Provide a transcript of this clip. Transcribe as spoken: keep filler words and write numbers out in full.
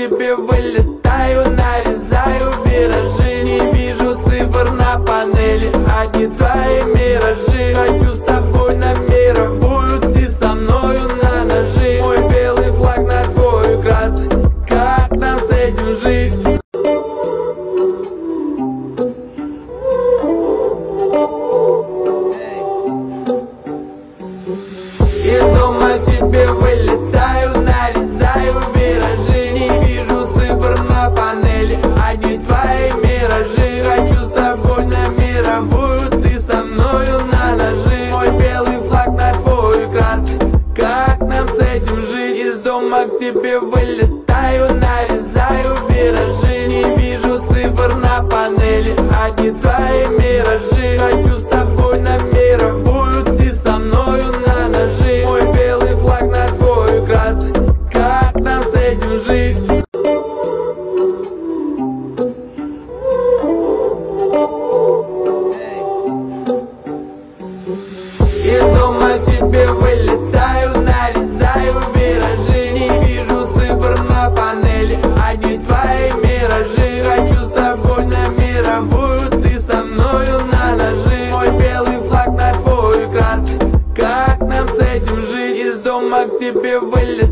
тебе вылетаю, нарезаю виражи. Не вижу цифр на панели, одни твои миражи. Хочу с тобой на мировую, ты со мною на ножи. Мой белый флаг на твой красный, как нам с этим жить? Из дома к тебе вылетаю, нарезаю виражи. Не вижу цифр на панели, одни твои миражи. Хочу с тобой на мировую, ты со мною на ножи. Мой белый флаг на твой красный, как нам с этим жить? Из дома к тебе вылетаю, нарезаю виражи. Не вижу цифр на панели, одни твои миражи. Хочу с тобой на мировую, ты со мною на ножи. Мой белый флаг на твой красный, как нам с этим жить? Из дома к тебе вылетаю, нарезаю виражи. Не вижу цифр на панели, одни твои миражи. Хочу с тобой на мировую, ты со мною на ножи. Мой белый флаг на твой красный, как нам с этим жить? Из дома к тебе вылетаю.